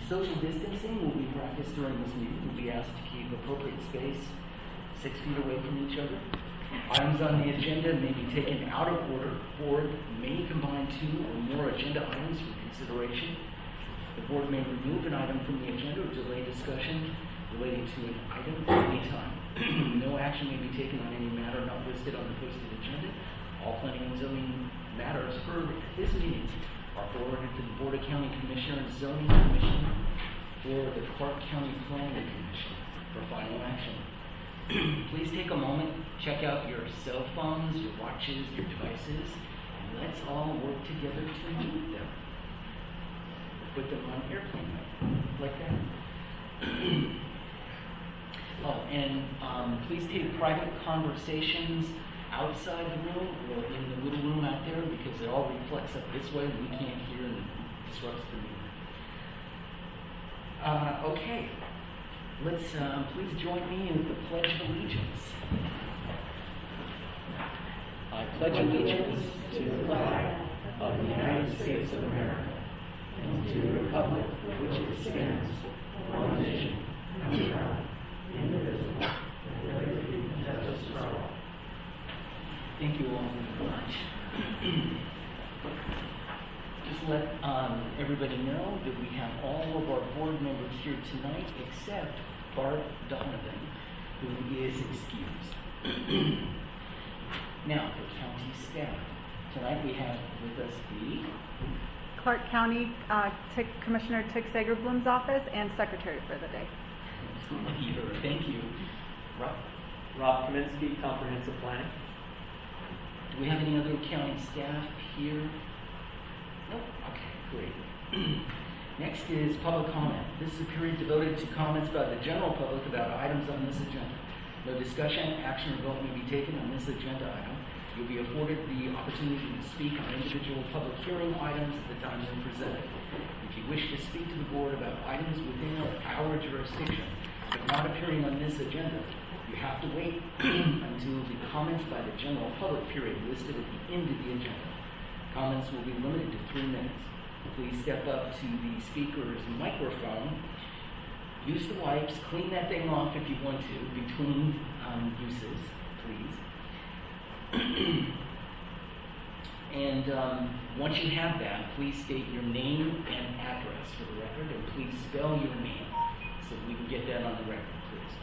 Social distancing will be practiced during this meeting. We'll be asked to keep appropriate space 6 feet away from each other. Items on the agenda may be taken out of order. Board may combine 2 or more agenda items for consideration. The board may remove an item from the agenda or delay discussion relating to an item at any time. No action may be taken on any matter not listed on the posted agenda. All planning and zoning matters heard at this meeting are forwarded to the Board of County Commissioners, Zoning Commission, or the Clark County Planning Commission for final action. Please take a moment, check out your cell phones, your watches, your devices, and let's all work together to mute them. Put them on airplane mode, like that. Oh, and please take private conversations outside the room or in the little room out there, because it all reflects up this way and we can't hear and disrupts the meeting. Okay, let's please join me in the Pledge of Allegiance. I pledge allegiance to the flag of the United States of America and to the republic for which it stands, one nation, under God, indivisible, with liberty and justice for all. Thank you all very much. Just let everybody know that we have all of our board members here tonight except Bart Donovan, who is excused. Now, for county staff. Tonight we have with us the Clark County Commissioner Tick Sagerblum's office and secretary for the day. Thank you. Rob Kaminsky, Comprehensive Planning. Do we have any other county staff here? Nope. Okay, great. Next is public comment. This is a period devoted to comments by the general public about items on this agenda. No discussion, action, or vote may be taken on this agenda item. You'll be afforded the opportunity to speak on individual public hearing items at the time they're presented. If you wish to speak to the board about items within our jurisdiction but not appearing on this agenda, you have to wait until the comments by the general public period listed at the end of the agenda. Comments will be limited to 3 minutes. Please step up to the speaker's microphone. Use the wipes. Clean that thing off if you want to between uses, please. And once you have that, please state your name and address for the record, and please spell your name so we can get that on the record, please.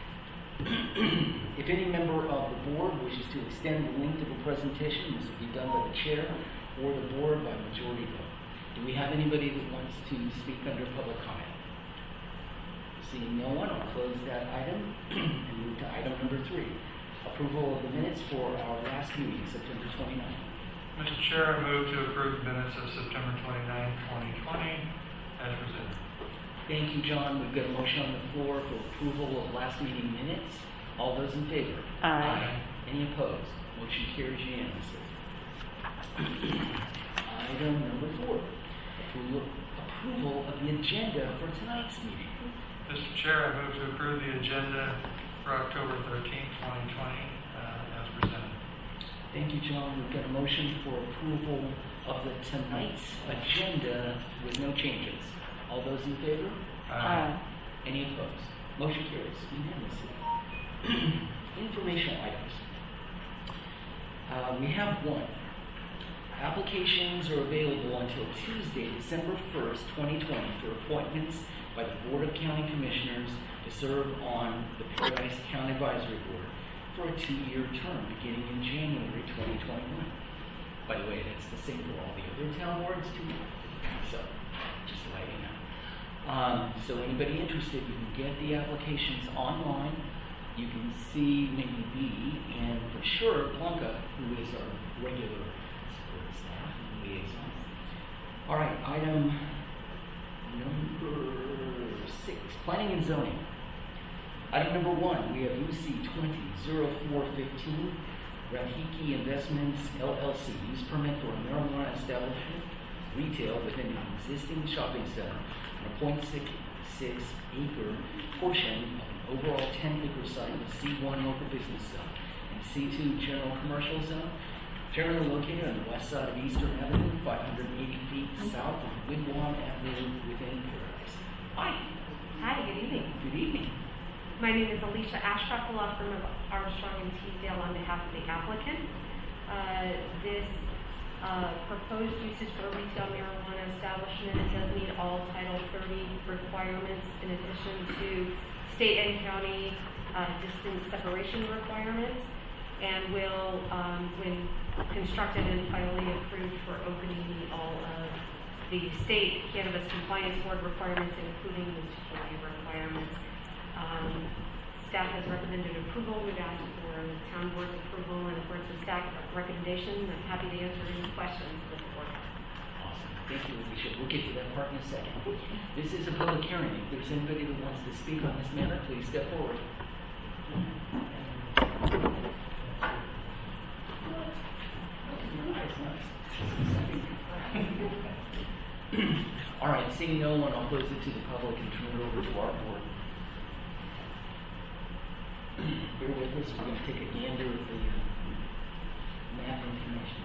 If any member of the board wishes to extend the length of a presentation, this will be done by the chair or the board by majority vote. Do we have anybody that wants to speak under public comment? Seeing no one, I'll close that item and move to item number 3. Approval of the minutes for our last meeting, September 29th. Mr. Chair, I move to approve the minutes of September 29, 2020 as presented. Thank you, John. We've got a motion on the floor for approval of last meeting minutes. All those in favor? Aye. Any opposed? Motion carries unanimously. Item number 4, approval of the agenda for tonight's meeting. Mr. Chair, I move to approve the agenda for October 13, 2020 as presented. Thank you, John. We've got a motion for approval of the tonight's agenda with no changes. All those in favor? Aye. Any opposed? Motion carries unanimously. Informational items. We have 1. Applications are available until Tuesday, December 1st, 2020 for appointments by the Board of County Commissioners to serve on the Paradise County Advisory Board for a 2-year term beginning in January 2021. By the way, that's the same for all the other town boards too. So, just to let you know. So anybody interested, you can get the applications online. You can see maybe B, and for sure, Blanca, who is our regular support staff and liaison. All right, item number 6, planning and zoning. Item number 1, we have UC 20-0415, Rahiki Investments LLC, use permit for a marijuana establishment, retail within an existing shopping center on a 0.66-acre portion of an overall 10-acre site in C1 local business zone and C2 general commercial zone, generally located on the west side of Eastern Avenue, 580 feet south of Wigwam Avenue within Paradise. My name is Alicia Ashcroft, the law firm of Armstrong and Teasdale on behalf of the applicant. This proposed use is for a retail marijuana establishment. It does meet all Title 30 requirements in addition to state and county distance separation requirements, and will, when constructed and finally approved for opening, meet all of the state cannabis compliance board requirements, including the security requirements. Staff has recommended approval. We've asked for the town board's approval, and according to staff recommendation, I'm happy to answer any questions with the board. Awesome. Thank you, Alicia. We'll get to that part in a second. This is a public hearing. If there's anybody that wants to speak on this matter, please step forward. All right, seeing no one, I'll close it to the public and turn it over to our board. Bear with us, we're going to take a gander at the map information.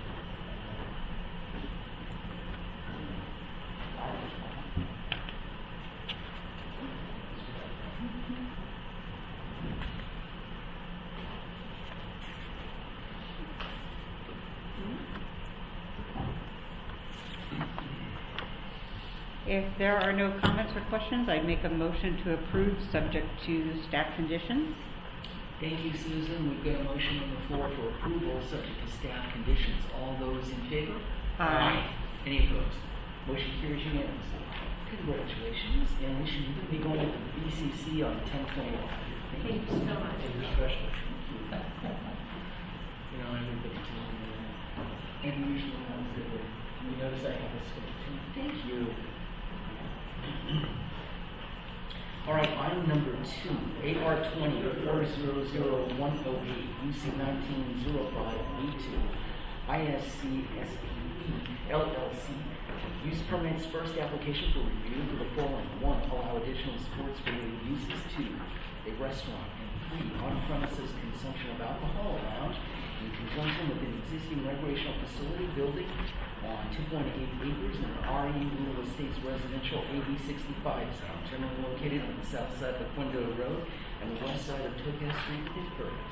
If there are no comments or questions, I'd make a motion to approve subject to staff conditions. Thank you, Susan. We've got a motion on the floor for approval subject to staff conditions. All those in favor? Aye. Any opposed? Motion carries unanimously. Congratulations. And we should be going to the BCC on 10/21. Thank you so much. Especially. You know, everybody telling me that. And usually ones that were, you notice I have a script too. Thank you. All right, item number 2, AR 20-400-108, UC 1905B2, ISCSPE LLC. Use permits first application for review for the following: 1, allow additional sports-related uses; 2, a restaurant; and 3, on-premises consumption of alcohol lounge in conjunction with an existing recreational facility building on 2.8 acres in an RE Real Estates Residential AB 65 zone, generally located on the south side of Quinto Road and the west side of Topaz Street in Paradise.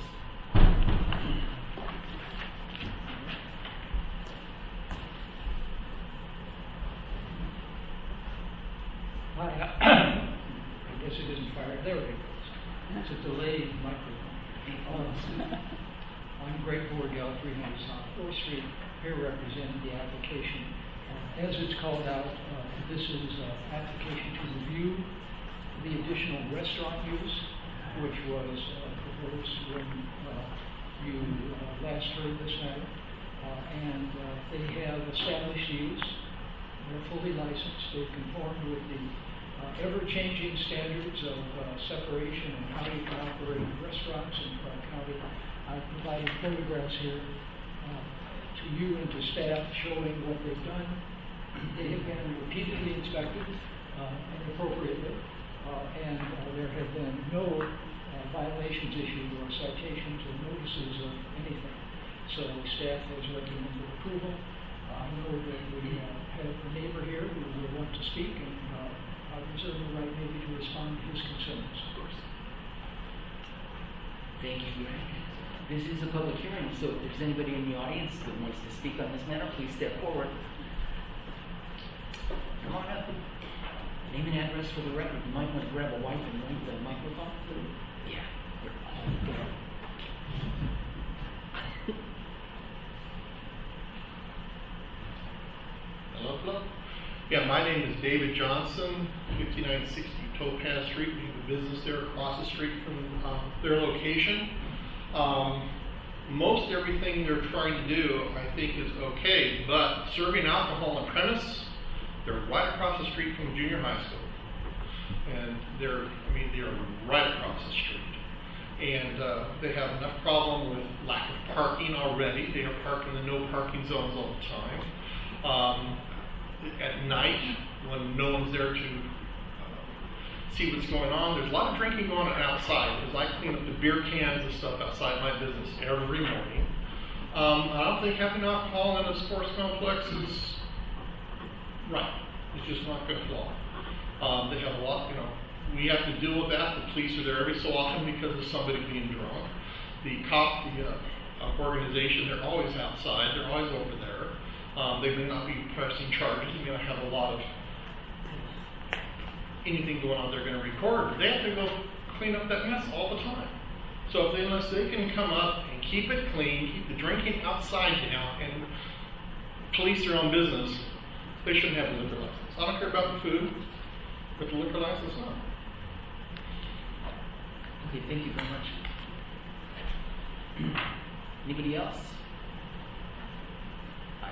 Hi, I guess it isn't fired. There it goes. It's a delayed microphone. I'm Greg Borgel, 300 South 4th Street, here representing the application. As it's called out, this is an application to review the additional restaurant use, which was proposed when you last heard this matter. And they have established use. They're fully licensed. They've conformed with the ever-changing standards of separation and how you can operate restaurants in Clark County. I've provided photographs here to you and to staff showing what they've done. They have been repeatedly inspected and appropriately, and there have been no violations issued or citations or notices of anything. So staff has recommended approval. I know that we have a neighbor here who will want to speak, and I reserve the right maybe to respond to his concerns. Of course. Thank you. This is a public hearing, so if there's anybody in the audience that wants to speak on this matter, please step forward. Come on up. Name and address for the record. You might want to grab a wipe and wipe the microphone. Yeah. Hello? Yeah, my name is David Johnson, 5960 Topaz Street. We have a business there across the street from their location. Most everything they're trying to do, I think, is okay, but serving alcohol on premise, they're right across the street from junior high school. And they're right across the street. And they have enough problem with lack of parking already. They are parked in the no parking zones all the time. At night, when no one's there to see what's going on, there's a lot of drinking going on outside, because I clean up the beer cans and stuff outside my business every morning. I don't think having alcohol in a sports complex is right. It's just not going to fly. They have a lot, we have to deal with that. The police are there every so often because of somebody being drunk. The organization, they're always outside. They're always over there. They may not be pressing charges. They may not have a lot of anything going on they're going to record. They have to go clean up that mess all the time. So unless they can come up and keep it clean, keep the drinking outside now, and police their own business, they shouldn't have a liquor license. I don't care about the food, but the liquor license, no. Okay, thank you very much. Anybody else? Hi.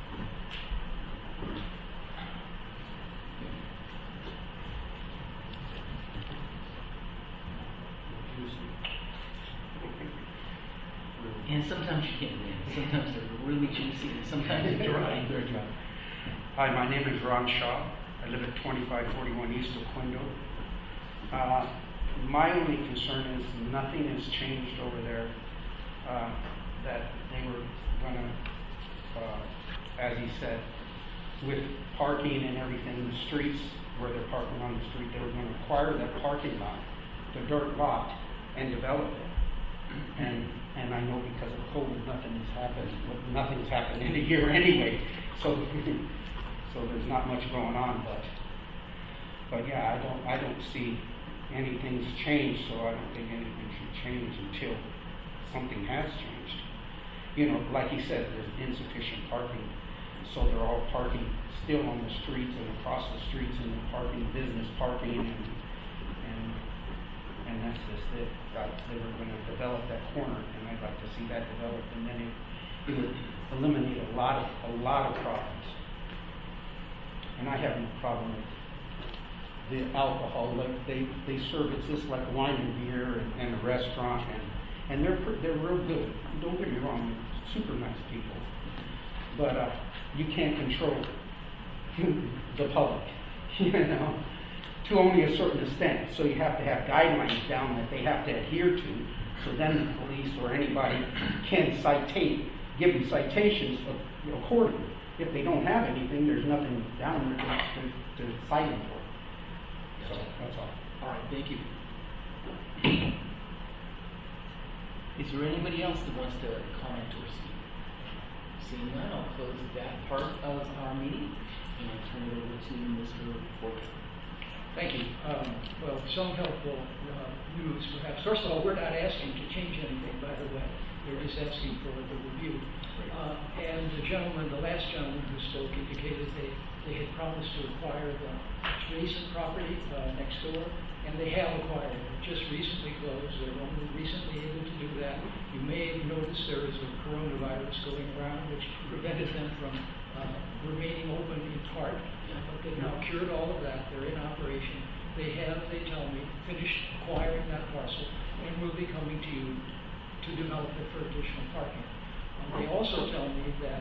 And sometimes you can't win. Sometimes they're really juicy, and sometimes they're dry. They're dry. Hi, my name is Ron Shaw. I live at 2541 East Oquendo. My only concern is nothing has changed over there. That they were going to, as he said, with parking and everything, the streets where they're parking on the street, they were going to acquire that parking lot, the dirt lot, and develop it. And I know because of COVID, nothing's happened in a year anyway. So there's not much going on. But yeah, I don't see anything's changed. So I don't think anything should change until something has changed. You know, like he said, there's insufficient parking, so they're all parking still on the streets and across the streets, and they're parking business parking, and that's just it. They were going to develop that corner, and I'd like to see that developed, and then it would eliminate a lot of problems. And I have no problem with the alcohol. Like they serve it just like wine and beer and a restaurant, and they're real good. Don't get me wrong, they're super nice people, but you can't control the public, you know, to only a certain extent. So you have to have guidelines down that they have to adhere to, so then the police or anybody can give them citations accordingly. If they don't have anything, there's nothing down there to cite them for. So that's all. All right, thank you. Is there anybody else that wants to comment or speak? Seeing none, I'll close that part of our meeting and I'll turn it over to Mr. Forte. Thank you. Well, some helpful news, perhaps. First of all, we're not asking to change anything, by the way. We're just asking for the review. And the last gentleman who spoke indicated they had promised to acquire the adjacent property next door, and they have acquired it. Just recently closed. They were only recently able to do that. You may have noticed there is a coronavirus going around, which prevented them from remaining open in part. But they've now cured all of that. They're in operation. They have, they tell me, finished acquiring that parcel and will be coming to you to develop it for additional parking. They also tell me that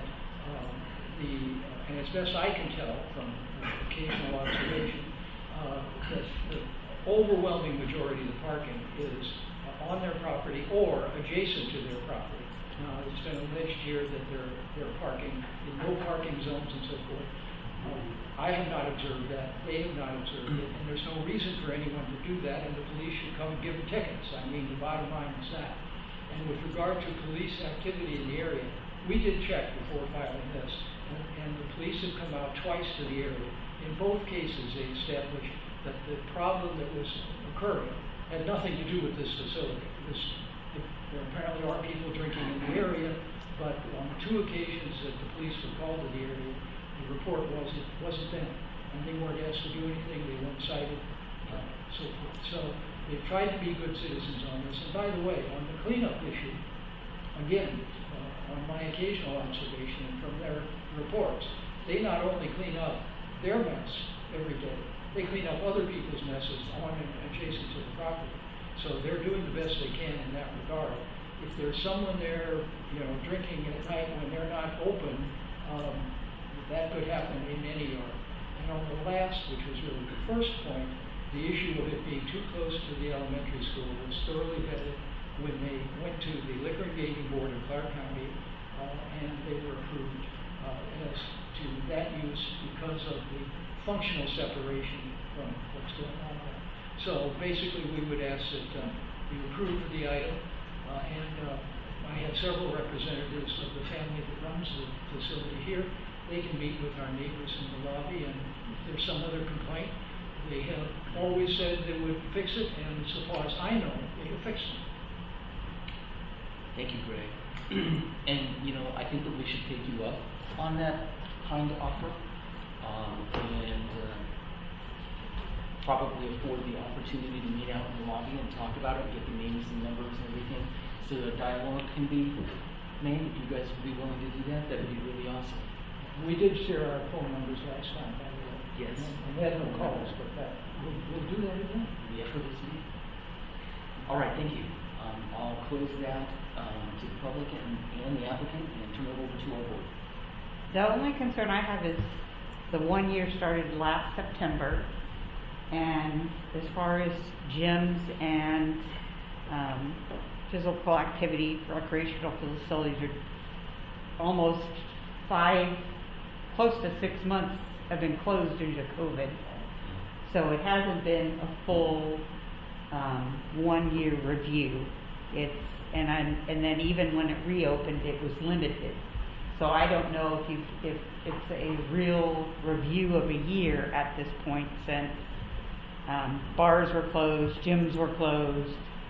and as best I can tell from occasional observation, that the overwhelming majority of the parking is on their property or adjacent to their property. Now, it's been alleged here that they're parking in no parking zones and so forth. I have not observed that. They have not observed it, and there's no reason for anyone to do that, and the police should come and give them tickets. I mean, the bottom line is that. And with regard to police activity in the area, we did check before filing this, and the police have come out twice to the area. In both cases, they established that the problem that was occurring had nothing to do with this facility. There apparently are people drinking in the area, but on 2 occasions that the police were called to the area, the report was it wasn't them, and they weren't asked to do anything. They weren't cited, so forth. So they've tried to be good citizens on this. And by the way, on the cleanup issue, again, on my occasional observation and from their reports, they not only clean up their mess every day, they clean up other people's messes on and adjacent to the property. So they're doing the best they can in that regard. If there's someone there, drinking at night when they're not open, that could happen in any yard. And on the last, which was really the first point, the issue of it being too close to the elementary school was thoroughly vetted when they went to the Liquor and Gaming Board in Clark County, and they were approved as to that use because of the functional separation from what's going on there. So basically, we would ask that you approve of the item, and I have several representatives of the family that runs the facility here. They can meet with our neighbors in the lobby, and if there's some other complaint, they have always said they would fix it, and so far as I know, they have fixed it. Thank you, Greg. And, you know, I think that we should take you up on that kind of offer, and probably afford the opportunity to meet out in the lobby and talk about it, get the names and numbers and everything, so a dialogue can be made. If you guys would be willing to do that, that would be really awesome. We did share our phone numbers last time, by the way. Yes. And we had no calls, but we'll do that again. The effort is made. All right, thank you. I'll close that to the public and the applicant and turn it over to our board. The only concern I have is the 1 year started last September, and as far as gyms and physical activity, recreational facilities are almost close to 6 months have been closed due to COVID. So it hasn't been a full 1 year review. And then even when it reopened, it was limited. So I don't know if it's a real review of a year at this point, since bars were closed, gyms were closed.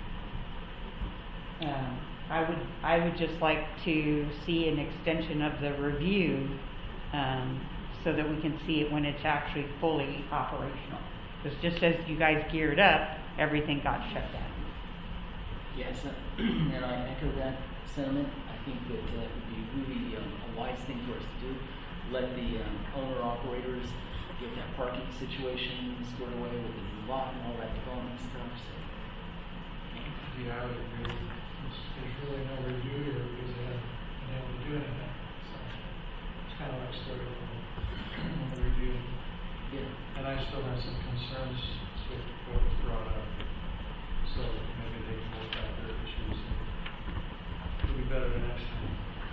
I would just like to see an extension of the review, so that we can see it when it's actually fully operational. Because just as you guys geared up, everything got shut down. Yes, and I echo that sentiment. I think that it would be really a wise thing for us to do. Let the owner-operators get that parking situation squared away with the new lot and all that development stuff. So, Yeah, I would agree. There's really no review here because they haven't been able to do anything. So it's kind of like starting from the review. yeah. And I still have some concerns with what was brought up. So maybe they can work out their issues and it'll be better the next time.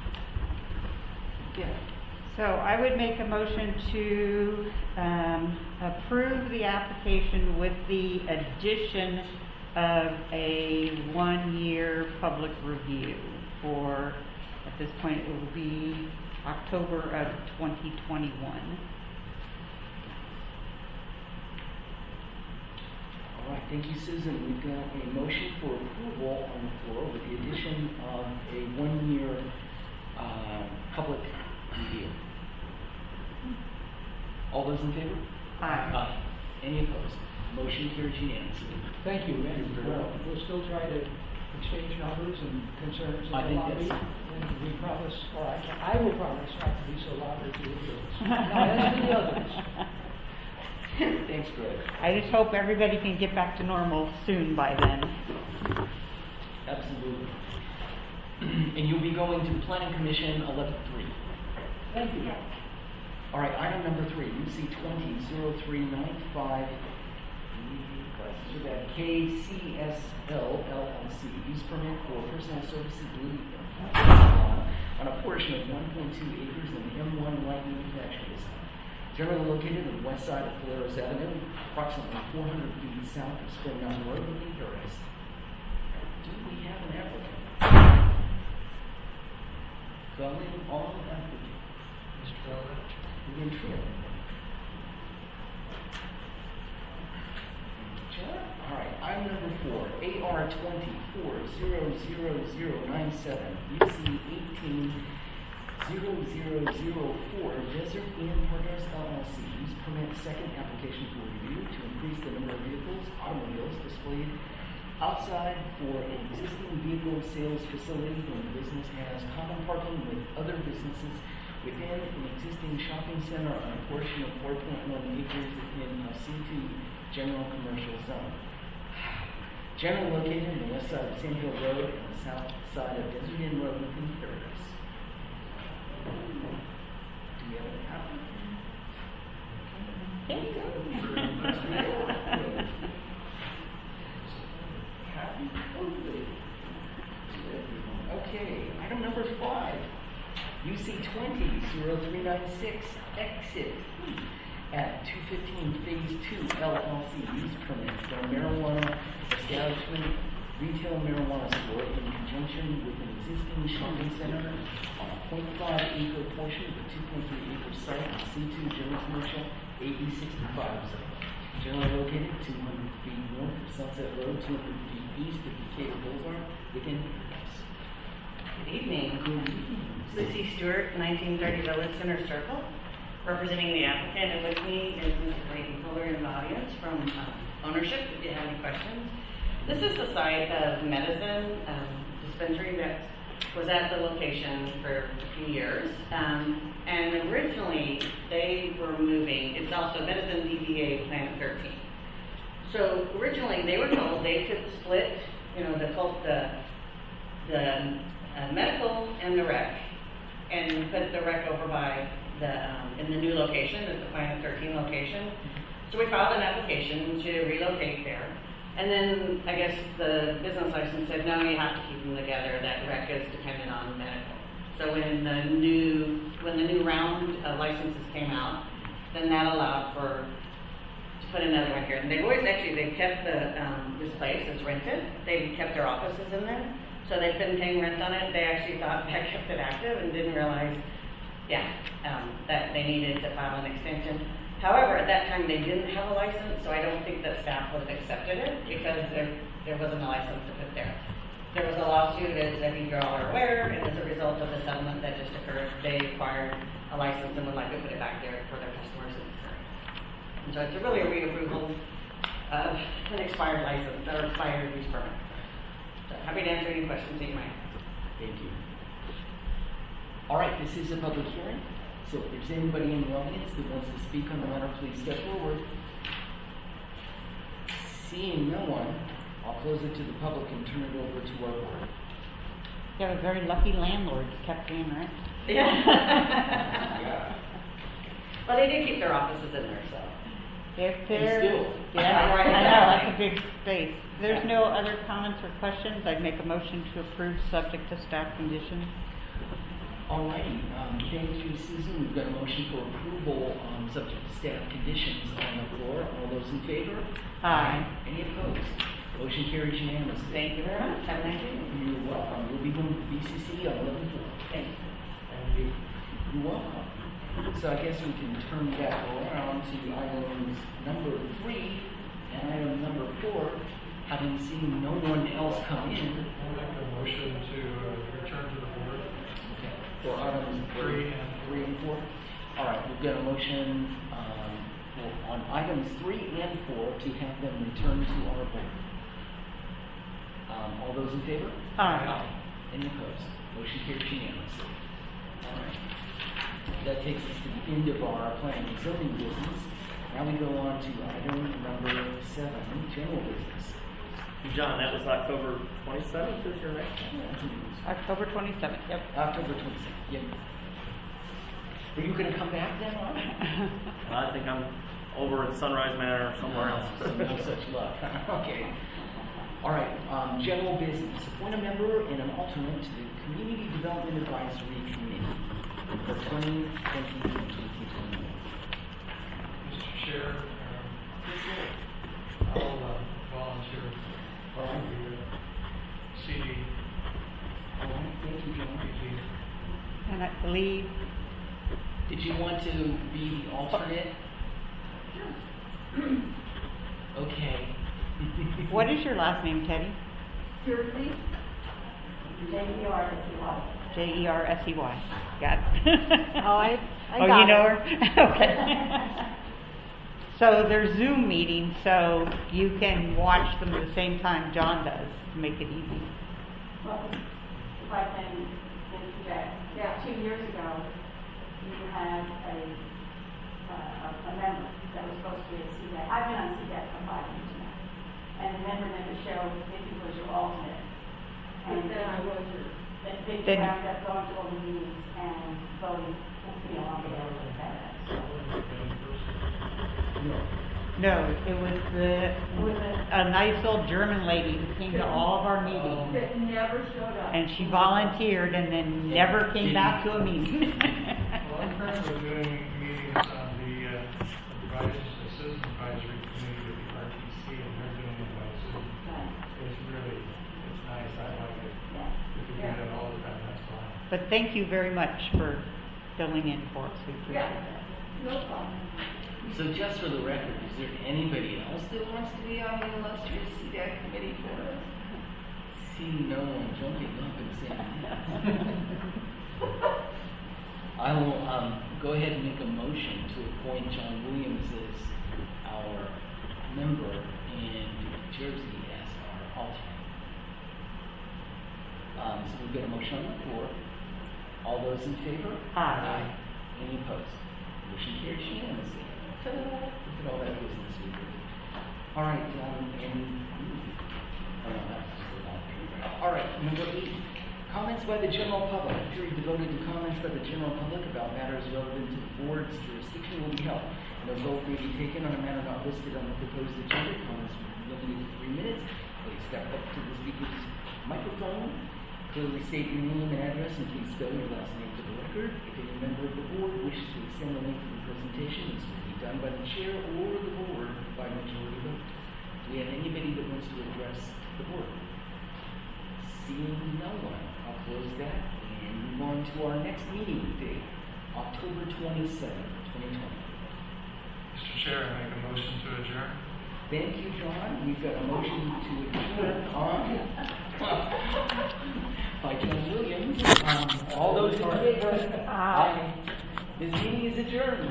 Yeah. So I would make a motion to approve the application with the addition of a 1 year public review for, at this point, it will be October of 2021. All right, thank you, Susan. We've got a motion for approval on the floor with the addition of a 1 year public review. All those in favor? Aye. Any opposed? Motion carries unanimously. Thank you, and we'll still try to exchange numbers and concerns in I the think lobby. that's- And we promise, or I will promise not to be so loud as you will. Now, as to the others. Thanks, Greg. I just hope everybody can get back to normal soon by then. Absolutely. And you'll be going to Planning Commission 11-3. Thank you. All right, item number 3, UC 20-0395, KCSL LLC, use permit for personal services on a portion of 1.2 acres in M1 Light Manufacturing Zone, generally located on the west side of Polaris Avenue, approximately 400 feet south of Spring Mountain Road in Paradise. Do we have an applicant? Calling all applicants. Mr. Elder? We're in trail. All right, item number 4, AR 24-00097, UC 18-0004, Desert Inn Partners LLC, use permit second application for review to increase the number of automobiles displayed outside for an existing vehicle sales facility when the business has common parking with other businesses within an existing shopping center on a portion of 4.1 acres in a C2 general commercial zone. Generally located on the west side of Sand Hill Road and the south side of Desert Inn Road in Paradise. Do we have an applicant? Happy COVID. Okay, item number 5. UC 20-0396, Exit at 215 Phase 2 LLC use permit for a marijuana establishment, retail marijuana store in conjunction with an existing shopping center on a 0.5 acre portion of a 2.3 acre site in C2 General Commercial AB 65 zone. Generally located 200 feet north of Sunset Road, 200 feet east of Decatur Boulevard, within Paradise. Good evening. Good evening. Lucy Stewart, 1930 Village Center Circle, representing the applicant, and with me is Mr. Clayton Fuller in the audience from ownership, if you have any questions. This is the site of medicine dispensary that was at the location for a few years. And originally, they were moving, it's also Medicine DBA Planet 13. So originally, they were told they could split, the medical and the rec, and put the rec over by in the new location, at the Planet 13 location. So we filed an application to relocate there. And then I guess the business license said, no, you have to keep them together. That rec is dependent on medical. So when the new round of licenses came out, then that allowed to put another one here. And they've kept this place as rented. They've kept their offices in there. So they've been paying rent on it. They actually thought that kept it active and didn't realize, that they needed to file an extension. However, at that time they didn't have a license, so I don't think that staff would have accepted it because there wasn't a license to put there. There was a lawsuit, as I think you're all are aware, and as a result of the settlement that just occurred, they acquired a license and would like to put it back there for their customers in the area. And so it's really a reapproval of an expired license or expired use permit. So happy to answer any questions that you might have. Thank you. All right, this is a public hearing. So if there's anybody in the audience that wants to speak on the matter, please step forward. Seeing no one, I'll close it to the public and turn it over to our board. You have a very lucky landlord, kept paying rent. Yeah. Well, they did keep their offices in there, so. If there, still. yeah, I know, that's a big space. If there's no other comments or questions, I'd make a motion to approve subject to staff conditions. All righty, thank you, Susan. We've got a motion for approval subject to staff conditions on the floor. All those in favor? Aye. Any opposed? Motion carries unanimously. Thank you very much. Have a nice evening. You're welcome. We'll be going to BCC on 11/4. Thank you. You're welcome. So I guess we can turn back around to items number 3 and item number 4. Having seen no one else come in, I'll make a motion to return to the board. okay, for items 3 and 4. All right, we've got a motion on items 3 and 4 to have them returned to our board. All those in favor? Aye. Any opposed? Motion carries unanimously. All right. That takes us to the end of our planning and zoning business. Now we go on to item number 7, general business. John, that was October 27th is your next one? October 27th, yep. October 27th. Yep. Are you going to come back then, Ron? I think I'm over at Sunrise Manor or somewhere else. So no such luck. Okay. All right. General business. Appoint a member and an alternate to the Community Development Advisory Committee for 2020 and 2021. Mr. Chair, I'll volunteer All right. for the CD. All right. Thank you, John. And I believe, Did you want to be the alternate? Okay. what is your last name, Teddy? Jersey, Jersey. Jersey. Got it. Oh, I Oh, got you know it. her? Okay. So there's Zoom meetings, so you can watch them at the same time John does to make it easy. Well, if I can interject, about 2 years ago, you had a member that was supposed to be a CDAC. I've been on CDAC for 5 years now. And the member never showed if he was your alternate. And then I was your, then you wound up going to all the meetings and voting, on behalf of the Senate. No, it was a nice old German lady who came to all of our meetings. That never showed up. And she volunteered and then never came back to a meeting. Well, I'm currently doing meetings on the But thank you very much for filling in for us. We appreciate Yeah. that. No problem. So just for the record, is there anybody else that wants to be on the illustrious CDAC committee for us? See no one jumping up and saying yes. I will go ahead and make a motion to appoint John Williams as our member and Jersey as our alternate. So we've got a motion on the floor. All those in favor? Aye. Any opposed? Motion carries unanimously. Look at all that business we did. All right, all right, number 8. Comments by the general public. A period devoted to comments by the general public about matters relevant to the board's jurisdiction will be held. No vote may be taken on a matter not listed on the proposed agenda. Comments will be limited to 3 minutes. Please step up to the speaker's microphone. Clearly state your name and address, and please spell your last name for the record. If any member of the board wishes to extend the length of the presentation, this will be done by the chair or the board by majority vote. Do we have anybody that wants to address the board? Seeing no one, I'll close that and move on to our next meeting date, October 27th, 2020. Mr. Chair, I make a motion to adjourn. Thank you, John. We've got a motion to adjourn by John Williams. All those in favor? Aye. This meeting is adjourned.